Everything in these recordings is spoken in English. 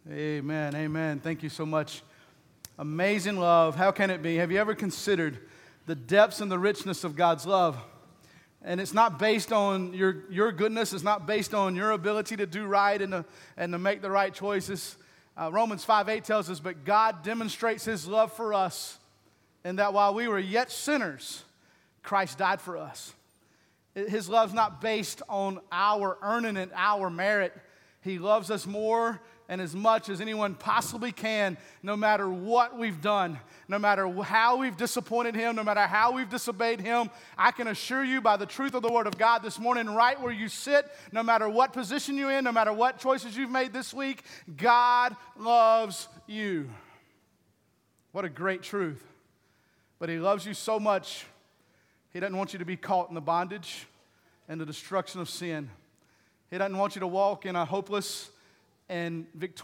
Amen, amen. Thank you so much. Amazing love. How can it be? Have you ever considered the depths and the richness of God's love? And it's not based on your goodness. It's not based on your ability to do right and to make the right choices. Romans 5:8 tells us, but God demonstrates His love for us in that while we were yet sinners, Christ died for us. His love's not based on our earning it, our merit. He loves us more and as much as anyone possibly can, no matter what we've done, no matter how we've disappointed Him, no matter how we've disobeyed Him. I can assure you by the truth of the Word of God this morning, right where you sit, no matter what position you're in, no matter what choices you've made this week, God loves you. What a great truth. But He loves you so much, He doesn't want you to be caught in the bondage and the destruction of sin. He doesn't want you to walk in a hopeless and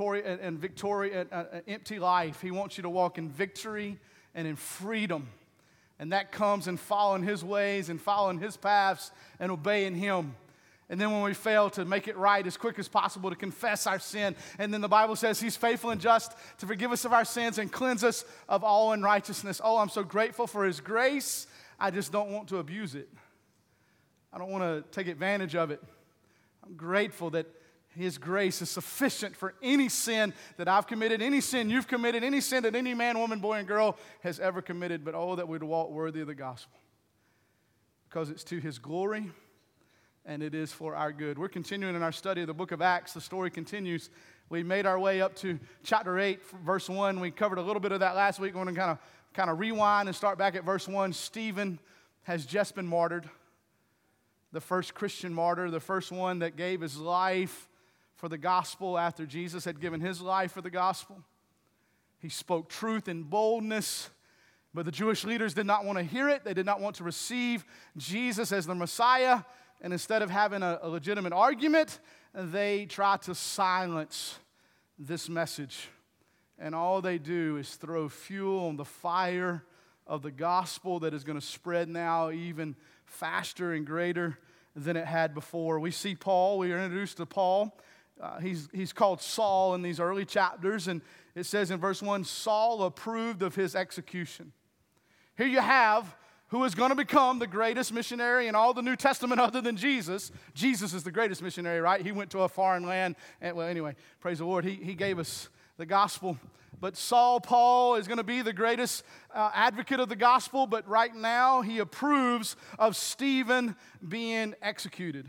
empty life. He wants you to walk in victory and in freedom. And that comes in following His ways and following His paths and obeying Him. And then when we fail, to make it right as quick as possible, to confess our sin. And then the Bible says He's faithful and just to forgive us of our sins and cleanse us of all unrighteousness. Oh, I'm so grateful for His grace. I just don't want to abuse it. I don't want to take advantage of it. I'm grateful that His grace is sufficient for any sin that I've committed, any sin you've committed, any sin that any man, woman, boy, and girl has ever committed, but oh, that we'd walk worthy of the gospel. Because it's to His glory and it is for our good. We're continuing in our study of the book of Acts. The story continues. We made our way up to chapter 8, verse 1. We covered a little bit of that last week. We're going to kind of rewind and start back at verse 1. Stephen has just been martyred. The first Christian martyr, the first one that gave his life for the gospel after Jesus had given His life for the gospel. He spoke truth in boldness, but the Jewish leaders did not want to hear it. They did not want to receive Jesus as the Messiah, and instead of having a legitimate argument, they tried to silence this message. And all they do is throw fuel on the fire of the gospel that is going to spread now even faster and greater than it had before. We see Paul. We are introduced to Paul. He's called Saul in these early chapters, and it says in verse 1, Saul approved of his execution. Here you have who is going to become the greatest missionary in all the New Testament other than Jesus. Jesus is the greatest missionary, right? He went to a foreign land. And, well, anyway, praise the Lord. He gave us the gospel. But Paul is going to be the greatest advocate of the gospel, but right now he approves of Stephen being executed.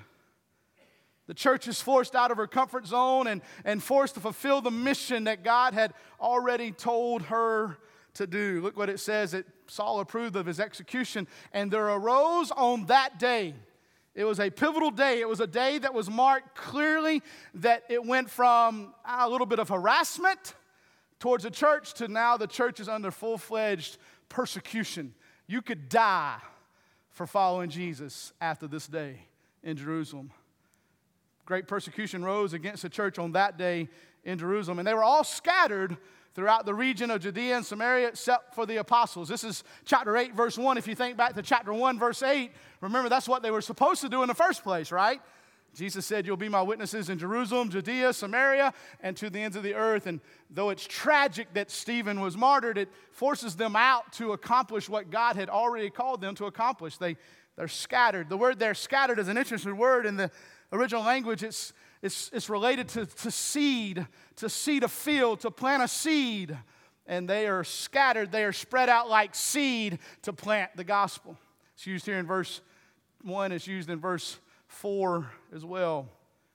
The church is forced out of her comfort zone and forced to fulfill the mission that God had already told her to do. Look what it says, that Saul approved of his execution. And there arose on that day, it was a pivotal day. It was a day that was marked clearly that it went from a little bit of harassment towards the church to now the church is under full-fledged persecution. You could die for following Jesus after this day in Jerusalem. Great persecution rose against the church on that day in Jerusalem, and they were all scattered throughout the region of Judea and Samaria except for the apostles. This is chapter 8, verse 1. If you think back to chapter 1, verse 8, remember that's what they were supposed to do in the first place, right? Jesus said, you'll be my witnesses in Jerusalem, Judea, Samaria, and to the ends of the earth. And though it's tragic that Stephen was martyred, it forces them out to accomplish what God had already called them to accomplish. They're scattered. The word there, scattered, is an interesting word in the original language. It's related to seed, to seed a field, to plant a seed. And they are scattered. They are spread out like seed to plant the gospel. It's used here in verse 1. It's used in verse 4 as well.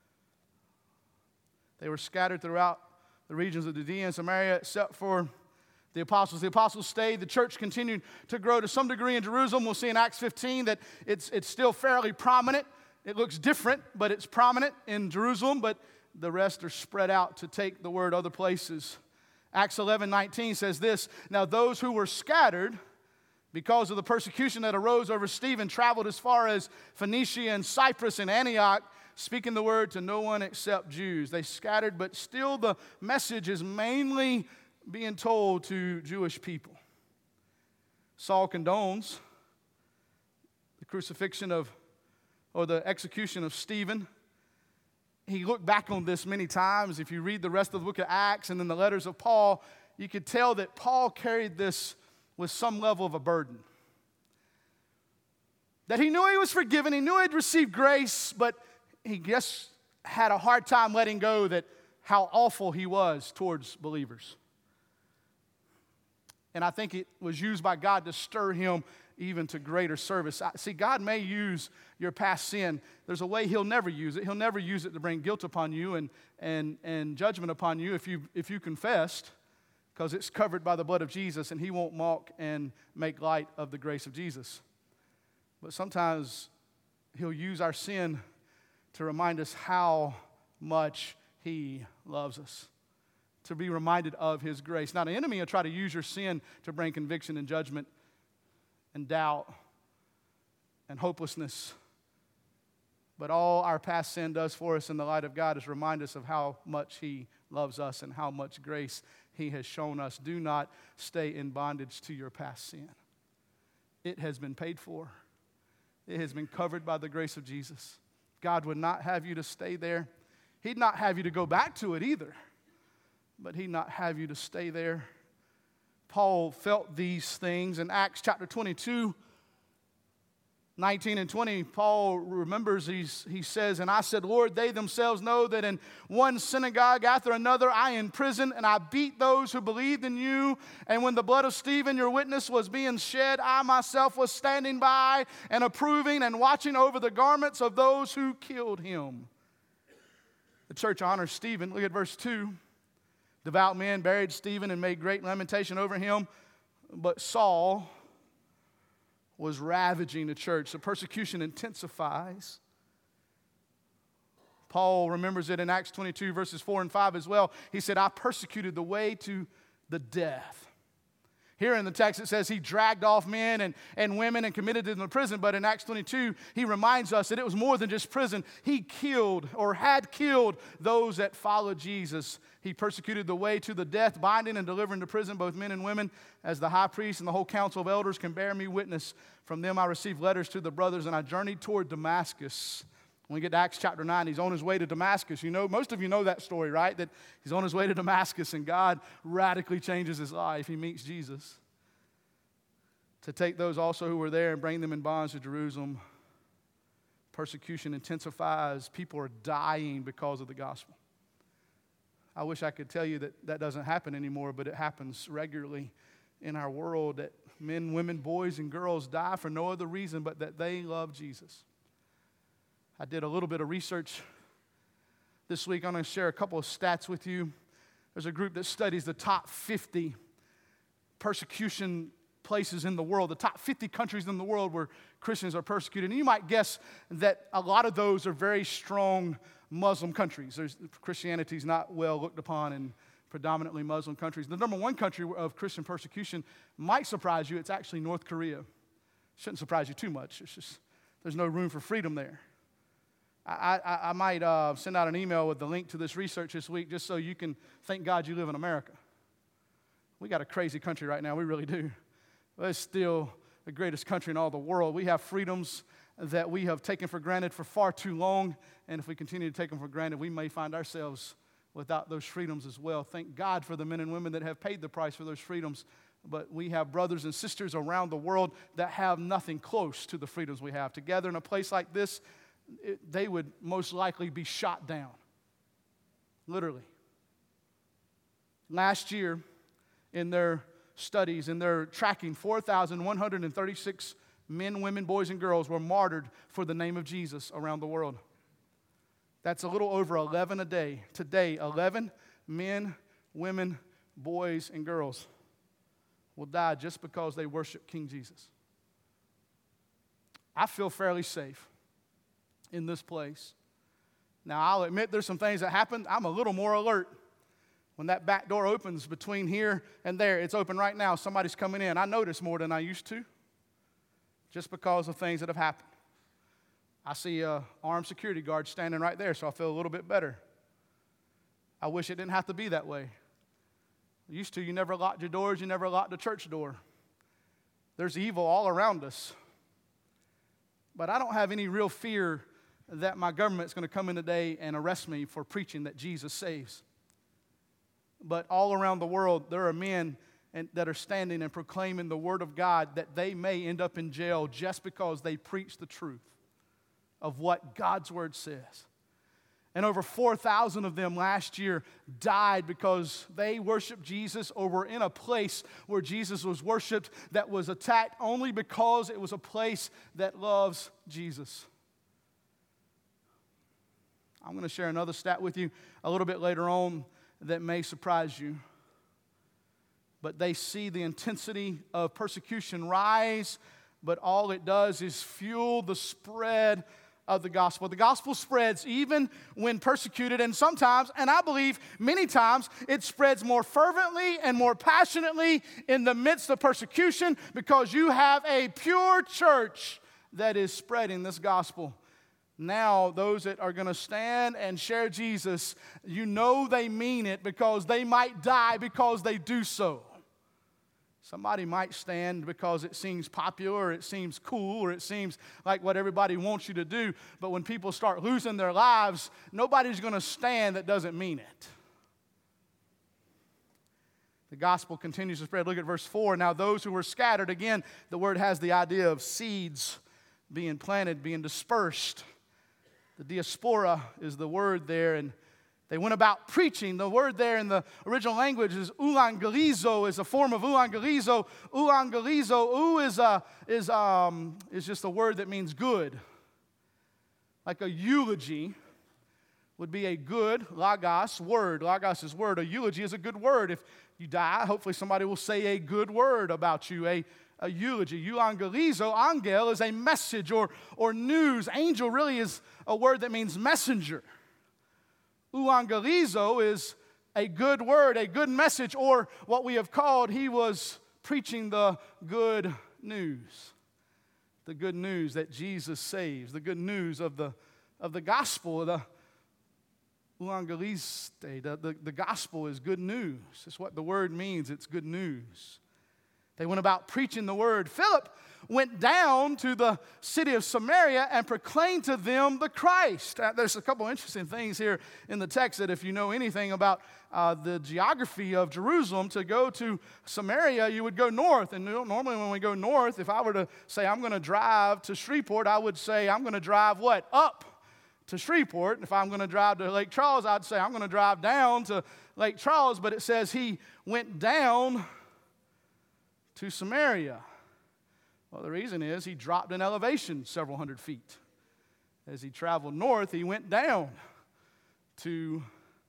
They were scattered throughout the regions of Judea and Samaria except for the apostles. The apostles stayed. The church continued to grow to some degree in Jerusalem. We'll see in Acts 15 that it's still fairly prominent. It looks different, but it's prominent in Jerusalem, but the rest are spread out to take the word other places. Acts 11:19 says this, now those who were scattered because of the persecution that arose over Stephen traveled as far as Phoenicia and Cyprus and Antioch, speaking the word to no one except Jews. They scattered, but still the message is mainly being told to Jewish people. Saul condones the crucifixion or the execution of Stephen. he looked back on this many times. If you read the rest of the book of Acts and then the letters of Paul, you could tell that Paul carried this with some level of a burden. That he knew he was forgiven, he knew he'd received grace, but he just had a hard time letting go that how awful he was towards believers. And I think it was used by God to stir him even to greater service. See, God may use your past sin. There's a way he'll never use it. He'll never use it to bring guilt upon you and judgment upon you if you confessed, because it's covered by the blood of Jesus, and he won't mock and make light of the grace of Jesus. But sometimes he'll use our sin to remind us how much he loves us, to be reminded of his grace. Now, the enemy will try to use your sin to bring conviction and judgment and doubt and hopelessness. But all our past sin does for us in the light of God is remind us of how much he loves us and how much grace he has shown us. Do not stay in bondage to your past sin. It has been paid for. It has been covered by the grace of Jesus. God would not have you to stay there. He'd not have you to go back to it either. But he'd not have you to stay there. Paul felt these things in Acts chapter 22, 19 and 20. Paul remembers, he says, "And I said, Lord, they themselves know that in one synagogue after another I imprisoned, and I beat those who believed in you. And when the blood of Stephen, your witness, was being shed, I myself was standing by and approving and watching over the garments of those who killed him." The church honors Stephen. Look at verse 2. "Devout men buried Stephen and made great lamentation over him, but Saul was ravaging the church." The persecution intensifies. Paul remembers it in Acts 22, verses 4 and 5 as well. He said, "I persecuted the way to the death." Here in the text it says he dragged off men and women and committed them to prison. But in Acts 22, he reminds us that it was more than just prison. He killed or had killed those that followed Jesus. He persecuted the way to the death, binding and delivering to prison both men and women, as the high priest and the whole council of elders can bear me witness. From them I received letters to the brothers, and I journeyed toward Damascus. When we get to Acts chapter 9, he's on his way to Damascus. You know, most of you know that story, right? That he's on his way to Damascus, and God radically changes his life. He meets Jesus. To take those also who were there and bring them in bonds to Jerusalem. Persecution intensifies. People are dying because of the gospel. I wish I could tell you that that doesn't happen anymore, but it happens regularly in our world, that men, women, boys, and girls die for no other reason but that they love Jesus. I did a little bit of research this week. I'm going to share a couple of stats with you. There's a group that studies the top 50 persecution places in the world, the top 50 countries in the world where Christians are persecuted. And you might guess that a lot of those are very strong Muslim countries. Christianity is not well looked upon in predominantly Muslim countries. The number one country of Christian persecution might surprise you. It's actually North Korea. Shouldn't surprise you too much. It's just there's no room for freedom there. I might send out an email with the link to this research this week just so you can thank God you live in America. We got a crazy country right now. We really do. But it's still the greatest country in all the world. We have freedoms that we have taken for granted for far too long. And if we continue to take them for granted, we may find ourselves without those freedoms as well. Thank God for the men and women that have paid the price for those freedoms. But we have brothers and sisters around the world that have nothing close to the freedoms we have. Together in a place like this, they would most likely be shot down. Literally. Last year, in their studies, in their tracking, 4,136 men, women, boys, and girls were martyred for the name of Jesus around the world. That's a little over 11 a day. Today, 11 men, women, boys, and girls will die just because they worship King Jesus. I feel fairly safe in this place. Now, I'll admit there's some things that happen. I'm a little more alert. When that back door opens between here and there, it's open right now. Somebody's coming in. I notice more than I used to just because of things that have happened. I see an armed security guard standing right there, so I feel a little bit better. I wish it didn't have to be that way. Used to, you never locked your doors, you never locked the church door. There's evil all around us. But I don't have any real fear that my government's going to come in today and arrest me for preaching that Jesus saves. But all around the world, there are men that are standing and proclaiming the Word of God that they may end up in jail just because they preach the truth of what God's Word says. And over 4,000 of them last year died because they worshiped Jesus or were in a place where Jesus was worshiped that was attacked only because it was a place that loves Jesus. I'm going to share another stat with you a little bit later on that may surprise you. But they see the intensity of persecution rise, but all it does is fuel the spread of the gospel. The gospel spreads even when persecuted, and sometimes, and I believe many times, it spreads more fervently and more passionately in the midst of persecution because you have a pure church that is spreading this gospel. Now, those that are going to stand and share Jesus, you know they mean it because they might die because they do so. Somebody might stand because it seems popular, or it seems cool, or it seems like what everybody wants you to do. But when people start losing their lives, nobody's going to stand that doesn't mean it. The gospel continues to spread. Look at verse 4. Now those who were scattered, again, the word has the idea of seeds being planted, being dispersed. The diaspora is the word there, and they went about preaching. The word there in the original language is euangelizo, is a form of euangelizo. Euangelizo, is just a word that means good. Like a eulogy would be a good logos word. Logos is word. A eulogy is a good word. If you die, hopefully somebody will say a good word about you, a eulogy. Euangelizo, angel, is a message or news. Angel really is a word that means messenger. Euangelizo is a good word, a good message, or what we have called, he was preaching the good news. The good news that Jesus saves, the good news of the gospel, the euangeliste, the gospel is good news. It's what the word means, it's good news. They went about preaching the word. Philip went down to the city of Samaria and proclaimed to them the Christ. There's a couple interesting things here in the text that if you know anything about the geography of Jerusalem, to go to Samaria, you would go north. And normally when we go north, if I were to say I'm going to drive to Shreveport, I would say I'm going to drive what? Up to Shreveport. And if I'm going to drive to Lake Charles, I'd say I'm going to drive down to Lake Charles. But it says he went down to Samaria. Well, the reason is he dropped in elevation several hundred feet. As he traveled north, he went down to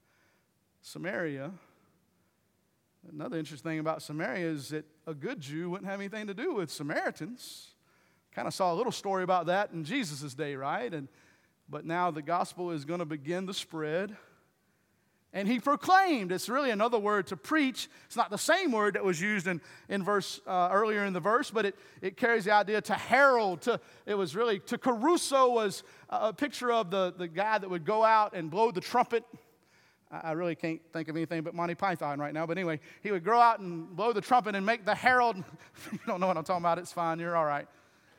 Samaria. Another interesting thing about Samaria is that a good Jew wouldn't have anything to do with Samaritans. Kind of saw a little story about that in Jesus' day, right? But now the gospel is going to begin to spread. And he proclaimed. It's really another word to preach. It's not the same word that was used in verse earlier in the verse, but it carries the idea to herald. To kerusso was a picture of the guy that would go out and blow the trumpet. I really can't think of anything but Monty Python right now. But anyway, he would go out and blow the trumpet and make the herald. If you don't know what I'm talking about, it's fine. You're all right.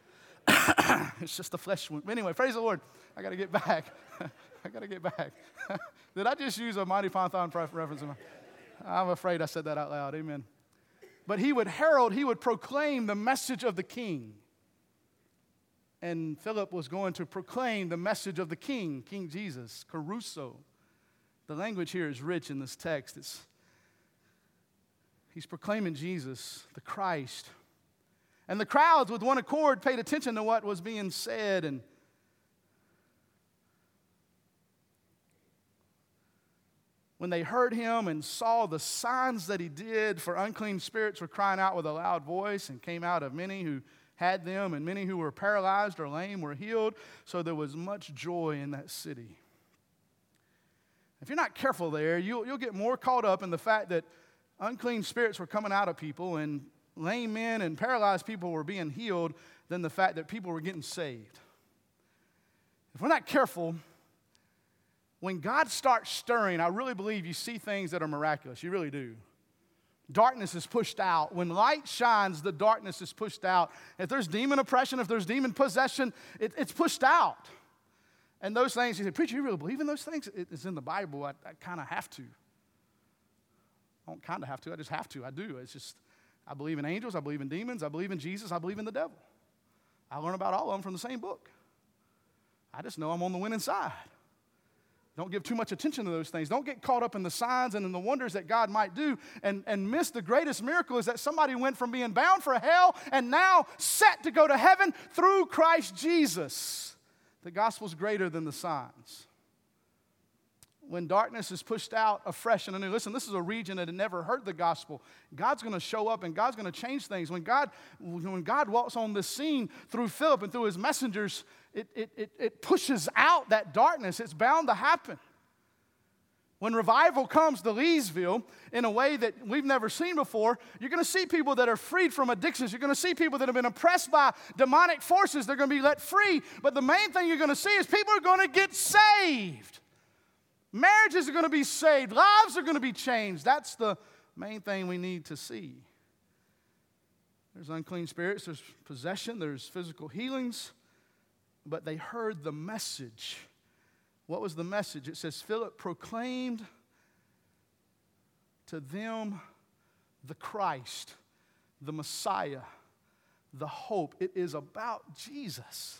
It's just a flesh wound. Anyway, praise the Lord. I got to get back. Did I just use a Monty Python reference? I'm afraid I said that out loud. Amen. But he would herald, he would proclaim the message of the king. And Philip was going to proclaim the message of the king, King Jesus, kerusso. The language here is rich in this text. He's proclaiming Jesus, the Christ. And the crowds with one accord paid attention to what was being said. And when they heard him and saw the signs that he did, for unclean spirits were crying out with a loud voice and came out of many who had them, and many who were paralyzed or lame were healed. So there was much joy in that city. If you're not careful there, you'll get more caught up in the fact that unclean spirits were coming out of people and lame men and paralyzed people were being healed than the fact that people were getting saved. If we're not careful, when God starts stirring, I really believe you see things that are miraculous. You really do. Darkness is pushed out. When light shines, the darkness is pushed out. If there's demon oppression, if there's demon possession, it's pushed out. And those things, he said, preacher, you really believe in those things? It's in the Bible. I kind of have to. I don't kind of have to. I just have to. I do. It's just, I believe in angels. I believe in demons. I believe in Jesus. I believe in the devil. I learn about all of them from the same book. I just know I'm on the winning side. Don't give too much attention to those things. Don't get caught up in the signs and in the wonders that God might do and miss the greatest miracle is that somebody went from being bound for hell and now set to go to heaven through Christ Jesus. The gospel's greater than the signs. When darkness is pushed out afresh and anew, listen, this is a region that had never heard the gospel. God's going to show up and God's going to change things. When God walks on this scene through Philip and through his messengers, it pushes out that darkness. It's bound to happen. When revival comes to Leesville in a way that we've never seen before, you're going to see people that are freed from addictions. You're going to see people that have been oppressed by demonic forces. They're going to be let free. But the main thing you're going to see is people are going to get saved. Marriages are going to be saved. Lives are going to be changed. That's the main thing we need to see. There's unclean spirits, there's possession, there's physical healings. But they heard the message. What was the message? It says, Philip proclaimed to them the Christ, the Messiah, the hope. It is about Jesus.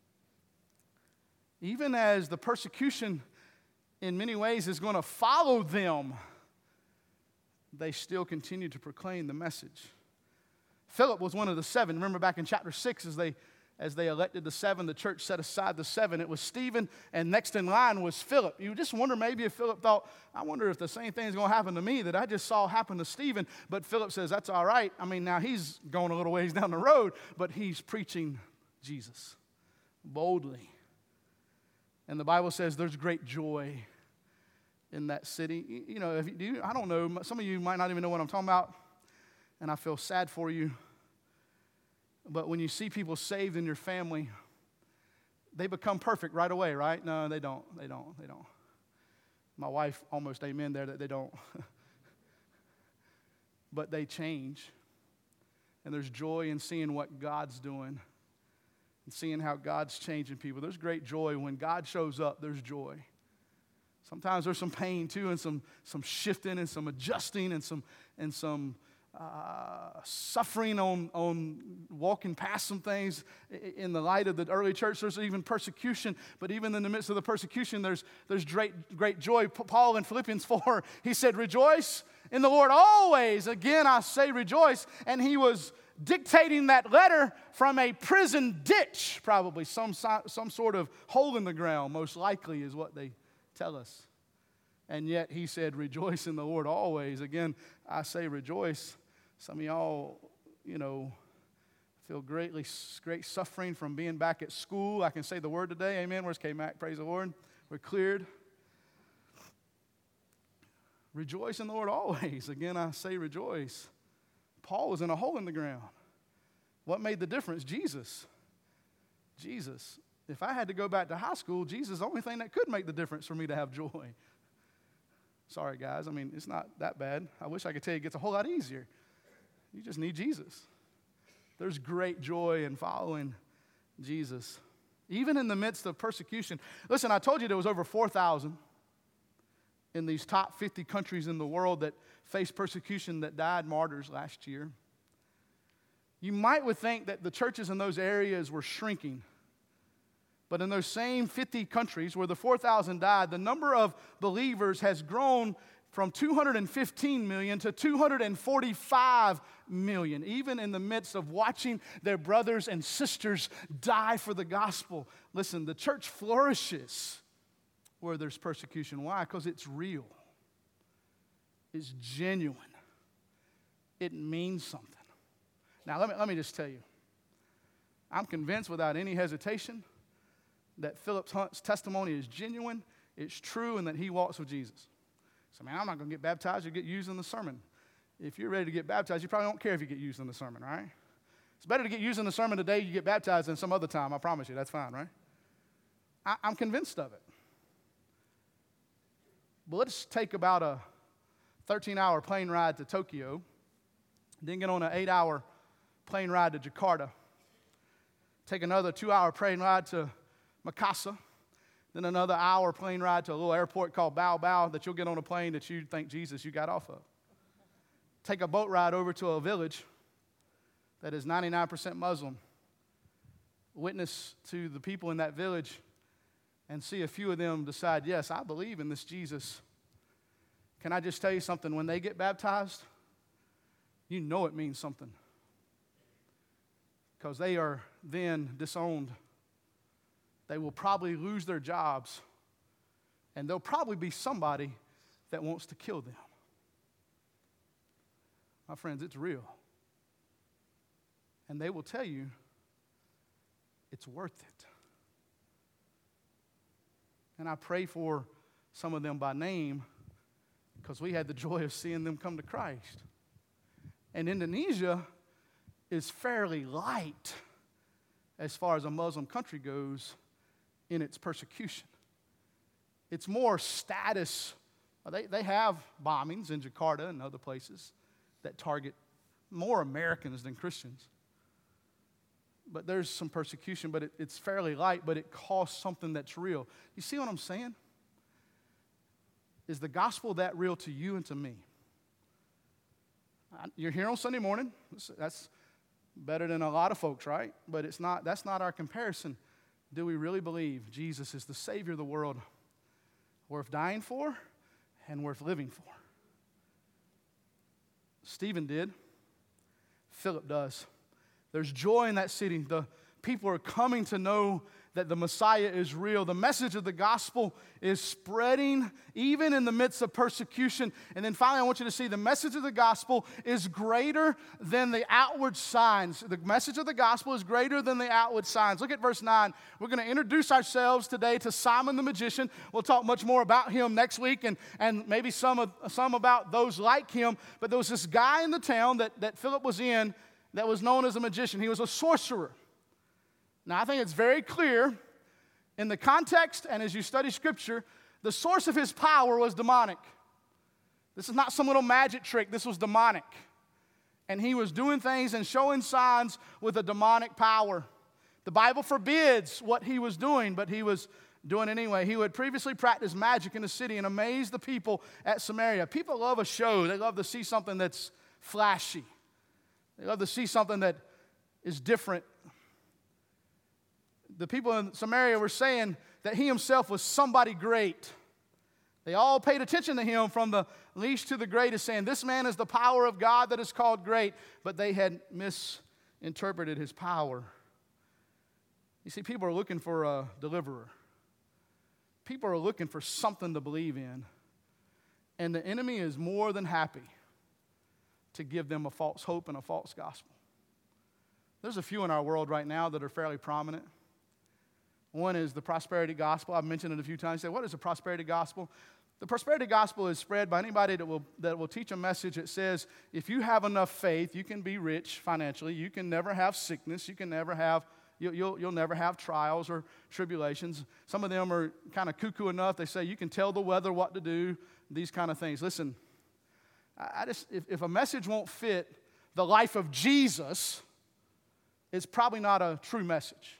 Even as the persecution in many ways is going to follow them, they still continue to proclaim the message. Philip was one of the seven. Remember back in chapter 6 as they elected the seven, the church set aside the seven. It was Stephen, and next in line was Philip. You just wonder maybe if Philip thought, I wonder if the same thing is going to happen to me that I just saw happen to Stephen. But Philip says, that's all right. I mean, now he's going a little ways down the road, but he's preaching Jesus boldly. And the Bible says there's great joy in that city. You know, I don't know, some of you might not even know what I'm talking about, and I feel sad for you. But when you see people saved in your family, they become perfect right away, right? No, they don't. My wife almost amen there that they don't. But they change. And there's joy in seeing what God's doing and seeing how God's changing people. There's great joy. When God shows up, there's joy. Sometimes there's some pain too, and some shifting and some adjusting and some suffering on walking past some things. In the light of the early church, there's even persecution. But even in the midst of the persecution, there's great joy. Paul in Philippians 4, he said, "Rejoice in the Lord always." Again, I say rejoice. And he was dictating that letter from a prison ditch, probably some sort of hole in the ground, most likely is what they tell us. And yet he said, rejoice in the Lord always. Again, I say rejoice. Some of y'all, feel great suffering from being back at school. I can say the word today. Amen. Where's K-Mac? Praise the Lord. We're cleared. Rejoice in the Lord always. Again, I say rejoice. Paul was in a hole in the ground. What made the difference? Jesus. If I had to go back to high school, Jesus is the only thing that could make the difference for me to have joy. Sorry, guys. I mean, it's not that bad. I wish I could tell you it gets a whole lot easier. You just need Jesus. There's great joy in following Jesus, even in the midst of persecution. Listen, I told you there was over 4,000 in these top 50 countries in the world that faced persecution that died martyrs last year. You would think that the churches in those areas were shrinking. But in those same 50 countries where the 4,000 died, the number of believers has grown from 215 million to 245 million, even in the midst of watching their brothers and sisters die for the gospel. Listen, the church flourishes where there's persecution. Why? Because it's real. It's genuine. It means something. Now, let me just tell you, I'm convinced without any hesitation that Philip Hunt's testimony is genuine, it's true, and that he walks with Jesus. So, man, I'm not going to get baptized. You'll get used in the sermon. If you're ready to get baptized, you probably don't care if you get used in the sermon, right? It's better to get used in the sermon the day you get baptized than some other time. I promise you. That's fine, right? I'm convinced of it. But let's take about a 13-hour plane ride to Tokyo, then get on an 8-hour plane ride to Jakarta, take another 2-hour plane ride to Makassar, then another hour plane ride to a little airport called Bao Bao that you'll get on a plane that you think Jesus you got off of. Take a boat ride over to a village that is 99% Muslim. Witness to the people in that village and see a few of them decide, yes, I believe in this Jesus. Can I just tell you something? When they get baptized, you know it means something. Because they are then disowned. They will probably lose their jobs. And there'll probably be somebody that wants to kill them. My friends, it's real. And they will tell you it's worth it. And I pray for some of them by name because we had the joy of seeing them come to Christ. And Indonesia is fairly light as far as a Muslim country goes in its persecution. It's more status. They have bombings in Jakarta and other places that target more Americans than Christians. But there's some persecution, but it's fairly light, but it costs something that's real. You see what I'm saying? Is the gospel that real to you and to me? You're here on Sunday morning. That's better than a lot of folks, right? But that's not our comparison. Do we really believe Jesus is the Savior of the world, worth dying for and worth living for? Stephen did. Philip does. There's joy in that city. The people are coming to know that the Messiah is real. The message of the gospel is spreading even in the midst of persecution. And then finally, I want you to see the message of the gospel is greater than the outward signs. The message of the gospel is greater than the outward signs. Look at verse 9. We're going to introduce ourselves today to Simon the magician. We'll talk much more about him next week and maybe some about those like him. But there was this guy in the town that Philip was in that was known as a magician. He was a sorcerer. Now, I think it's very clear in the context and as you study Scripture, the source of his power was demonic. This is not some little magic trick. This was demonic. And he was doing things and showing signs with a demonic power. The Bible forbids what he was doing, but he was doing anyway. He would previously practice magic in the city and amaze the people at Samaria. People love a show. They love to see something that's flashy. They love to see something that is different. The people in Samaria were saying that he himself was somebody great. They all paid attention to him from the least to the greatest, saying, this man is the power of God that is called great. But they had misinterpreted his power. You see, people are looking for a deliverer. People are looking for something to believe in. And the enemy is more than happy to give them a false hope and a false gospel. There's a few in our world right now that are fairly prominent. One is the prosperity gospel. I've mentioned it a few times. You say, what is the prosperity gospel? The prosperity gospel is spread by anybody that will teach a message that says, if you have enough faith, you can be rich financially. You can never have sickness. You can never have, you'll never have trials or tribulations. Some of them are kind of cuckoo enough. They say you can tell the weather what to do, these kind of things. Listen, if a message won't fit the life of Jesus, it's probably not a true message.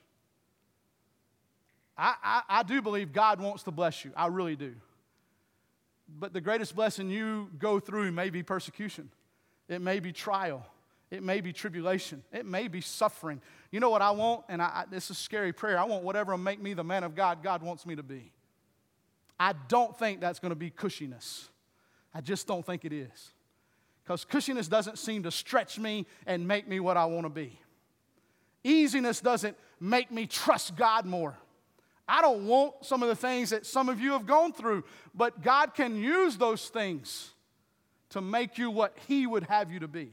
I do believe God wants to bless you. I really do. But the greatest blessing you go through may be persecution. It may be trial. It may be tribulation. It may be suffering. You know what I want? And this is a scary prayer. I want whatever will make me the man of God God wants me to be. I don't think that's going to be cushiness. I just don't think it is. Because cushiness doesn't seem to stretch me and make me what I want to be. Easiness doesn't make me trust God more. I don't want some of the things that some of you have gone through, but God can use those things to make you what He would have you to be.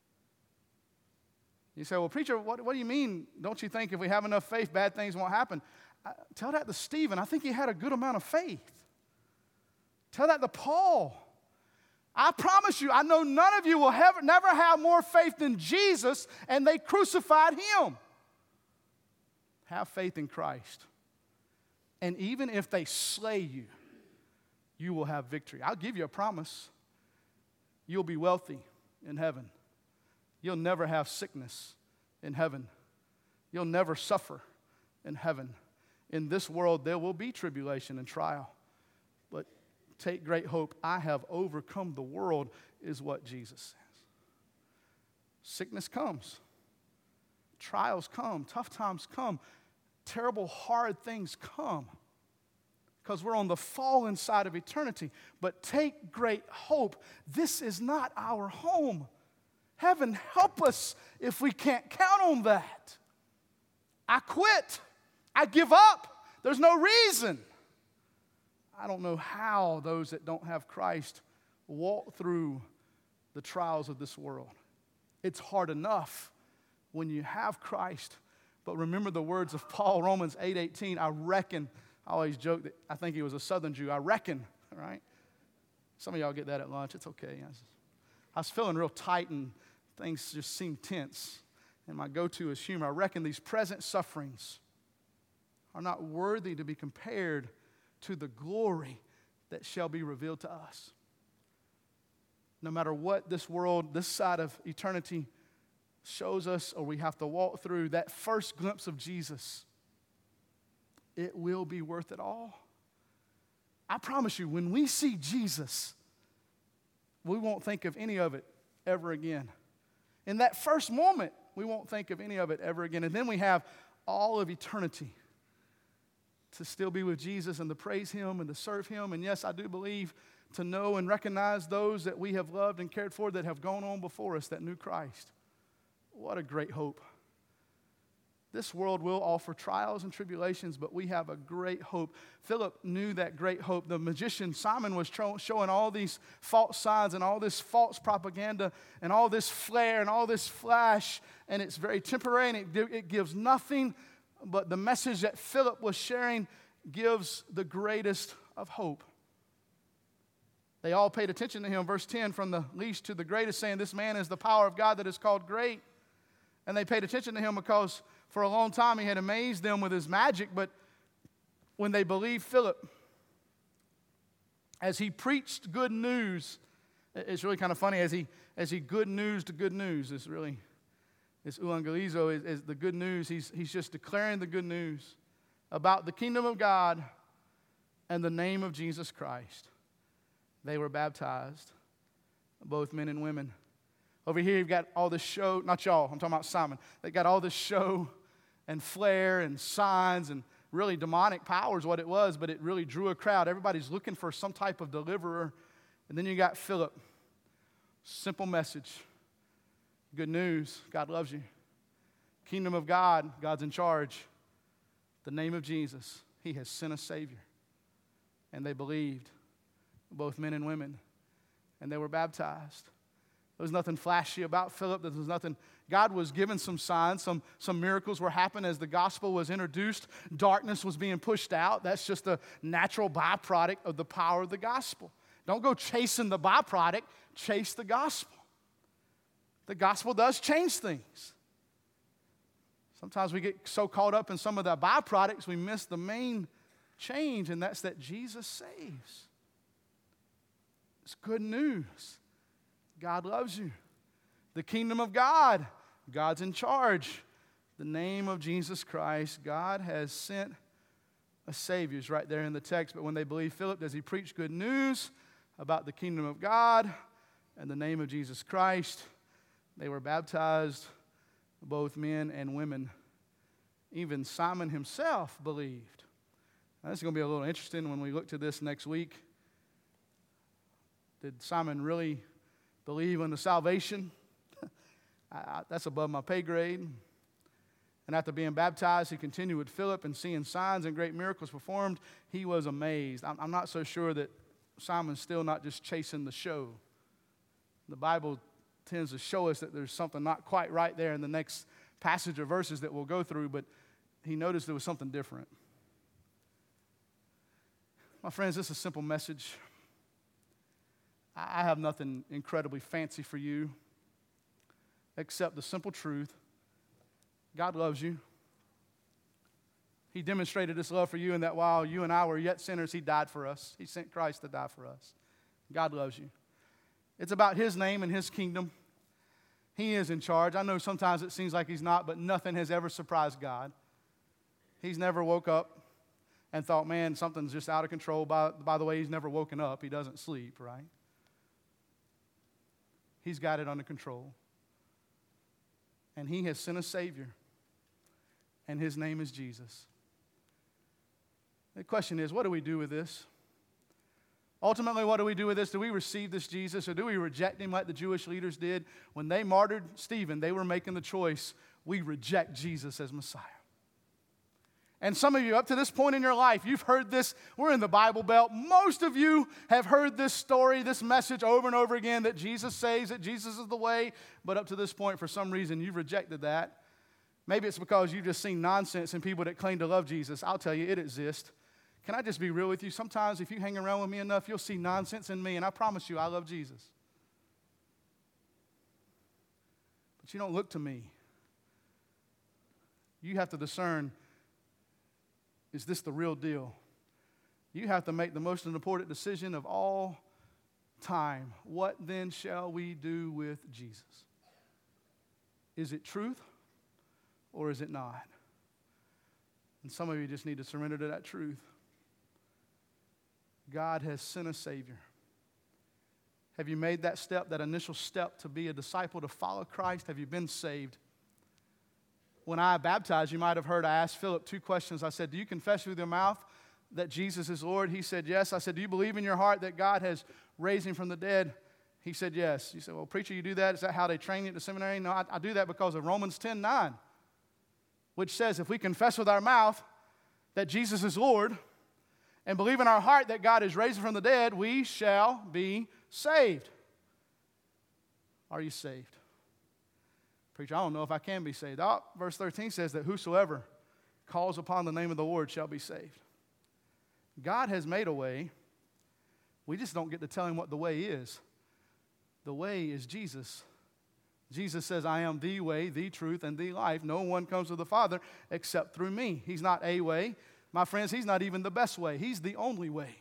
You say, well, preacher, what do you mean? Don't you think if we have enough faith, bad things won't happen? Tell that to Stephen. I think he had a good amount of faith. Tell that to Paul. I promise you, I know none of you will never have more faith than Jesus, and they crucified Him. Have faith in Christ. And even if they slay you, you will have victory. I'll give you a promise. You'll be wealthy in heaven. You'll never have sickness in heaven. You'll never suffer in heaven. In this world, there will be tribulation and trial. But take great hope. I have overcome the world, is what Jesus says. Sickness comes. Trials come. Tough times come. Terrible, hard things come. Because we're on the fallen side of eternity. But take great hope. This is not our home. Heaven help us if we can't count on that. I quit. I give up. There's no reason. I don't know how those that don't have Christ walk through the trials of this world. It's hard enough when you have Christ. But remember the words of Paul, Romans 8:18. I reckon, I always joke that I think he was a Southern Jew. I reckon, right? Some of y'all get that at lunch. It's okay. I was feeling real tight and things just seemed tense. And my go-to is humor. I reckon these present sufferings are not worthy to be compared to the glory that shall be revealed to us. No matter what this world, this side of eternity shows us or we have to walk through, that first glimpse of Jesus, it will be worth it all. I promise you, when we see Jesus, we won't think of any of it ever again. In that first moment, we won't think of any of it ever again. And then we have all of eternity to still be with Jesus and to praise Him and to serve Him. And yes, I do believe to know and recognize those that we have loved and cared for that have gone on before us that knew Christ. What a great hope. This world will offer trials and tribulations, but we have a great hope. Philip knew that great hope. The magician Simon was showing all these false signs and all this false propaganda and all this flare and all this flash, and it's very temporary and it gives nothing. But the message that Philip was sharing gives the greatest of hope. They all paid attention to him. Verse 10, from the least to the greatest, saying, this man is the power of God that is called great. And they paid attention to him because for a long time he had amazed them with his magic. But when they believed Philip, as he preached good news, it's really kind of funny, as he good news to good news, This euangelizo is the good news. He's just declaring the good news about the kingdom of God and the name of Jesus Christ. They were baptized, both men and women. Over here you've got all this show, not y'all, I'm talking about Simon. They got all this show and flair and signs and really demonic power is what it was, but it really drew a crowd. Everybody's looking for some type of deliverer. And then you got Philip. Simple message. Good news, God loves you. Kingdom of God, God's in charge. The name of Jesus, He has sent a Savior. And they believed, both men and women, and they were baptized. There was nothing flashy about Philip. There was nothing. God was giving some signs. Some miracles were happening as the gospel was introduced. Darkness was being pushed out. That's just a natural byproduct of the power of the gospel. Don't go chasing the byproduct. Chase the gospel. The gospel does change things. Sometimes we get so caught up in some of the byproducts, we miss the main change, and that's that Jesus saves. It's good news. God loves you. The kingdom of God, God's in charge. The name of Jesus Christ, God has sent a Savior. It's right there in the text. But when they believed Philip, does he preach good news about the kingdom of God and the name of Jesus Christ? They were baptized, both men and women. Even Simon himself believed. Now, this is going to be a little interesting when we look to this next week. Did Simon really believe in the salvation? That's above my pay grade. And after being baptized, he continued with Philip and seeing signs and great miracles performed. He was amazed. I'm not so sure that Simon's still not just chasing the show. The Bible tends to show us that there's something not quite right there in the next passage or verses that we'll go through, but he noticed there was something different. My friends, this is a simple message. I have nothing incredibly fancy for you except the simple truth. God loves you. He demonstrated His love for you in that while you and I were yet sinners, He died for us. He sent Christ to die for us. God loves you. It's about His name and His kingdom. He is in charge. I know sometimes it seems like He's not, but nothing has ever surprised God. He's never woke up and thought, man, something's just out of control. By the way, he's never woken up. He doesn't sleep, right? He's got it under control. And he has sent a Savior, and his name is Jesus. The question is, what do we do with this? Ultimately, what do we do with this? Do we receive this Jesus, or do we reject him like the Jewish leaders did? When they martyred Stephen, they were making the choice, we reject Jesus as Messiah. And some of you, up to this point in your life, you've heard this. We're in the Bible Belt. Most of you have heard this story, this message over and over again, that Jesus saves, that Jesus is the way. But up to this point, for some reason, you've rejected that. Maybe it's because you've just seen nonsense in people that claim to love Jesus. I'll tell you, it exists. Can I just be real with you? Sometimes if you hang around with me enough, you'll see nonsense in me, and I promise you, I love Jesus. But you don't look to me. You have to discern, is this the real deal? You have to make the most important decision of all time. What then shall we do with Jesus? Is it truth or is it not? And some of you just need to surrender to that truth. God has sent a Savior. Have you made that step, that initial step to be a disciple, to follow Christ? Have you been saved? When I baptized, you might have heard I asked Philip 2 questions. I said, do you confess with your mouth that Jesus is Lord? He said, yes. I said, do you believe in your heart that God has raised him from the dead? He said, yes. You said, well, preacher, you do that? Is that how they train you at the seminary? No, I do that because of Romans 10:9, which says if we confess with our mouth that Jesus is Lord and believe in our heart that God is raised from the dead, we shall be saved. Are you saved? Preacher, I don't know if I can be saved. Verse 13 says that whosoever calls upon the name of the Lord shall be saved. God has made a way. We just don't get to tell him what the way is. The way is Jesus. Jesus says, I am the way, the truth, and the life. No one comes to the Father except through me. He's not a way. My friends, he's not even the best way. He's the only way.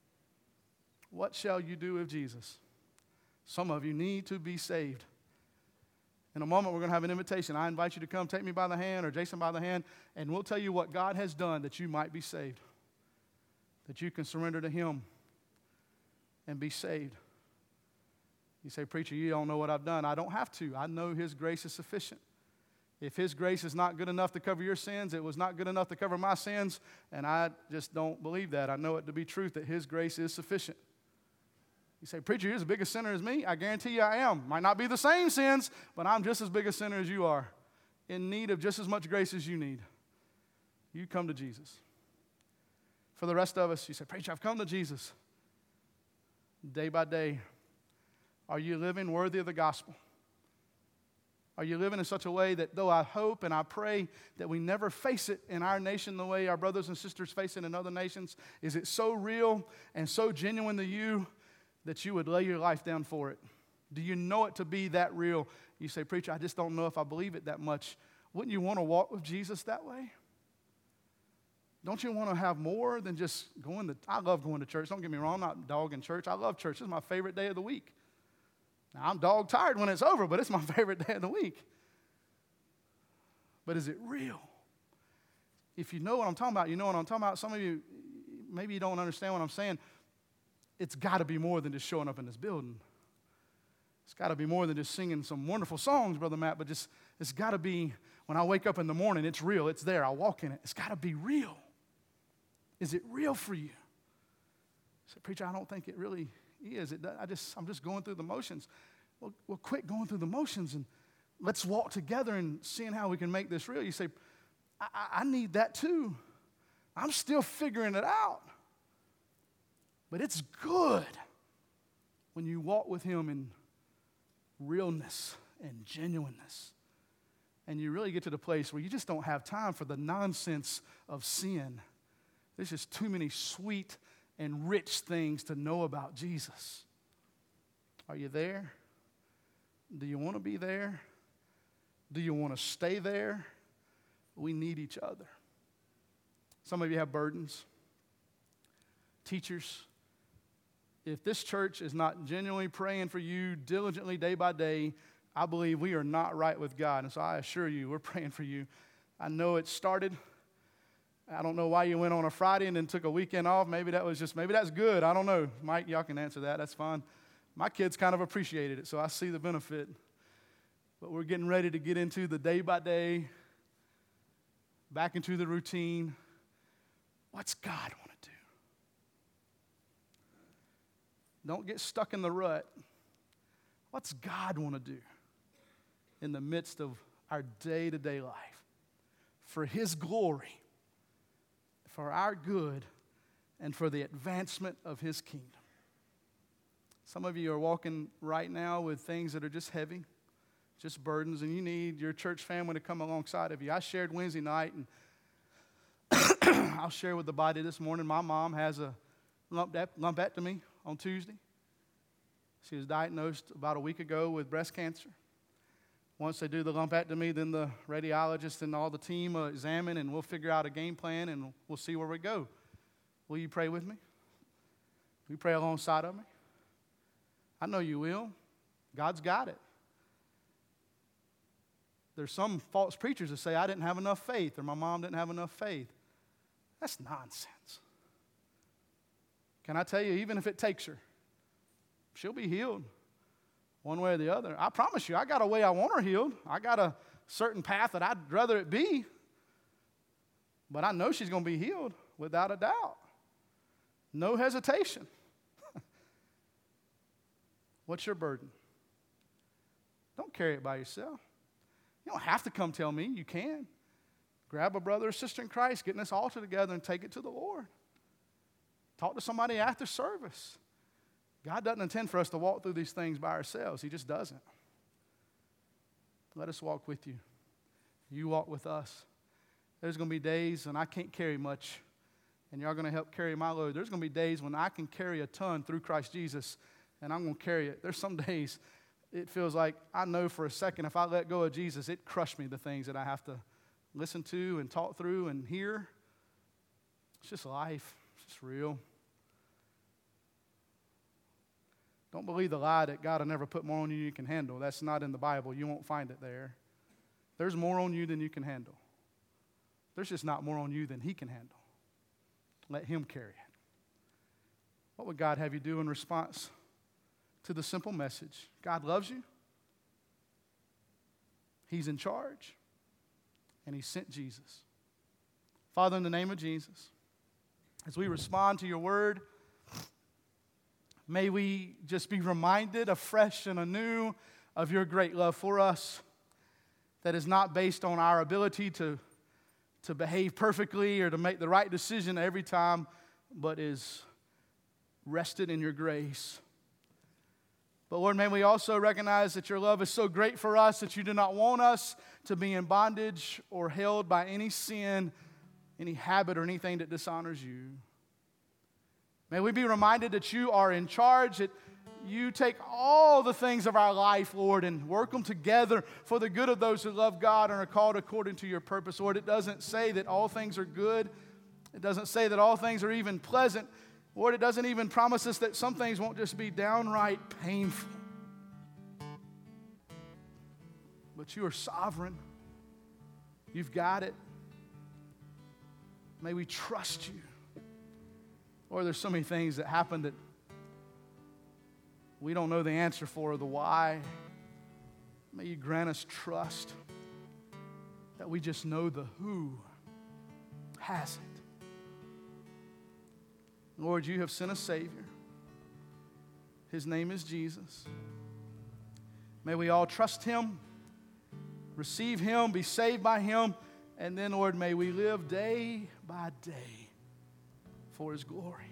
What shall you do with Jesus? Some of you need to be saved. In a moment, we're going to have an invitation. I invite you to come take me by the hand or Jason by the hand, and we'll tell you what God has done that you might be saved, that you can surrender to him and be saved. You say, preacher, you don't know what I've done. I don't have to. I know his grace is sufficient. If his grace is not good enough to cover your sins, it was not good enough to cover my sins, and I just don't believe that. I know it to be truth that his grace is sufficient. You say, preacher, you're as big a sinner as me. I guarantee you I am. Might not be the same sins, but I'm just as big a sinner as you are, in need of just as much grace as you need. You come to Jesus. For the rest of us, you say, preacher, I've come to Jesus. Day by day, are you living worthy of the gospel? Are you living in such a way that though I hope and I pray that we never face it in our nation the way our brothers and sisters face it in other nations, is it so real and so genuine to you that you would lay your life down for it? Do you know it to be that real? You say, preacher, I just don't know if I believe it that much. Wouldn't you want to walk with Jesus that way? Don't you want to have more than just going to, I love going to church. Don't get me wrong, I'm not dogging church. I love church. This is my favorite day of the week. Now, I'm dog tired when it's over, but it's my favorite day of the week. But is it real? If you know what I'm talking about, you know what I'm talking about. Some of you, maybe you don't understand what I'm saying. It's got to be more than just showing up in this building. It's got to be more than just singing some wonderful songs, Brother Matt, but just it's got to be, when I wake up in the morning, it's real. It's there. I walk in it. It's got to be real. Is it real for you? I said, preacher, I don't think it really is. I'm just going through the motions. Well, quit going through the motions and let's walk together and seeing how we can make this real. You say, I need that too. I'm still figuring it out. But it's good when you walk with him in realness and genuineness. And you really get to the place where you just don't have time for the nonsense of sin. There's just too many sweet and rich things to know about Jesus. Are you there? Do you want to be there? Do you want to stay there? We need each other. Some of you have burdens. Teachers, if this church is not genuinely praying for you diligently day by day, I believe we are not right with God. And so I assure you, we're praying for you. I know it started I don't know why you went on a Friday and then took a weekend off. Maybe that's good. I don't know. Mike, y'all can answer that. That's fine. My kids kind of appreciated it, so I see the benefit. But we're getting ready to get into the day by day, back into the routine. What's God want to do? Don't get stuck in the rut. What's God want to do in the midst of our day-to-day life? For His glory, for our good, and for the advancement of His kingdom. Some of you are walking right now with things that are just heavy, just burdens, and you need your church family to come alongside of you. I shared Wednesday night, and I'll share with the body this morning. My mom has a lumpectomy on Tuesday. She was diagnosed about a week ago with breast cancer. Once they do the lumpectomy, then the radiologist and all the team will examine, and we'll figure out a game plan, and we'll see where we go. Will you pray with me? Will you pray alongside of me? I know you will. God's got it. There's some false preachers that say, I didn't have enough faith, or my mom didn't have enough faith. That's nonsense. Can I tell you, even if it takes her, she'll be healed one way or the other. I promise you, I got a way I want her healed. I got a certain path that I'd rather it be. But I know she's going to be healed without a doubt. No hesitation. What's your burden? Don't carry it by yourself. You don't have to come tell me. You can. Grab a brother or sister in Christ, get in this altar together and take it to the Lord. Talk to somebody after service. God doesn't intend for us to walk through these things by ourselves. He just doesn't. Let us walk with you. You walk with us. There's going to be days when I can't carry much, and y'all going to help carry my load. There's going to be days when I can carry a ton through Christ Jesus, and I'm going to carry it. There's some days it feels like I know for a second if I let go of Jesus, it crushed me, the things that I have to listen to and talk through and hear. It's just life. It's just real. Don't believe the lie that God will never put more on you than you can handle. That's not in the Bible. You won't find it there. There's more on you than you can handle. There's just not more on you than He can handle. Let Him carry it. What would God have you do in response to the simple message? God loves you. He's in charge. And He sent Jesus. Father, in the name of Jesus, as we respond to your word, may we just be reminded afresh and anew of your great love for us that is not based on our ability to behave perfectly or to make the right decision every time, but is rested in your grace. But Lord, may we also recognize that your love is so great for us that you do not want us to be in bondage or held by any sin, any habit, or anything that dishonors you. May we be reminded that you are in charge, that you take all the things of our life, Lord, and work them together for the good of those who love God and are called according to your purpose. Lord, it doesn't say that all things are good. It doesn't say that all things are even pleasant. Lord, it doesn't even promise us that some things won't just be downright painful. But you are sovereign. You've got it. May we trust you. Lord, there's so many things that happen that we don't know the answer for or the why. May you grant us trust that we just know the who has it. Lord, you have sent a Savior. His name is Jesus. May we all trust Him, receive Him, be saved by Him, and then, Lord, may we live day by day for His glory.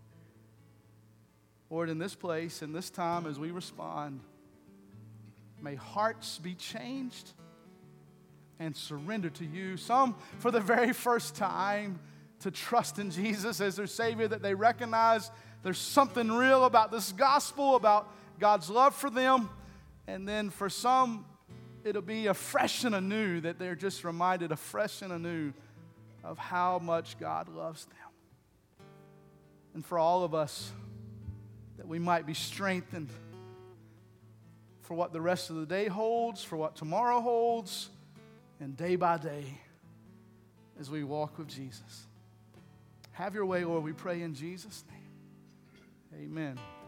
Lord, in this place, in this time, as we respond, may hearts be changed and surrender to you. Some, for the very first time, to trust in Jesus as their Savior, that they recognize there's something real about this gospel, about God's love for them. And then for some, it'll be afresh and anew, that they're just reminded afresh and anew of how much God loves them. And for all of us, that we might be strengthened for what the rest of the day holds, for what tomorrow holds, and day by day, as we walk with Jesus. Have your way, Lord, we pray in Jesus' name. Amen.